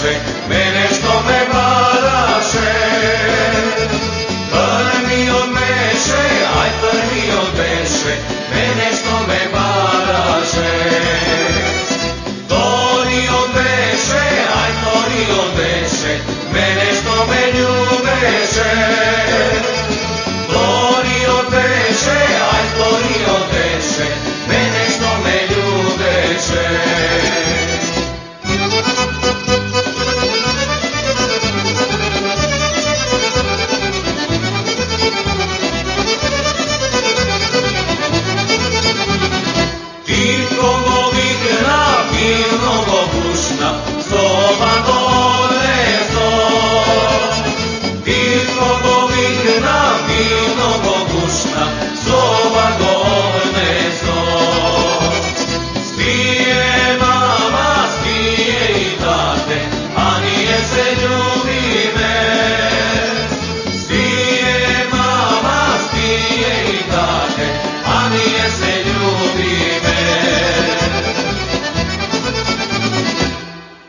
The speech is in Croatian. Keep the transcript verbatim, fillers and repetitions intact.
beše, mene što me varaše. Prvi od meše, aj prvi od beše, mene što me varaše. Tori od beše, aj tori od beše, mene što me ljubeše. Tori od beše, aj tori od beše, mene što me ljubeše. Spije mama, spije i tate, a nije se ljubime.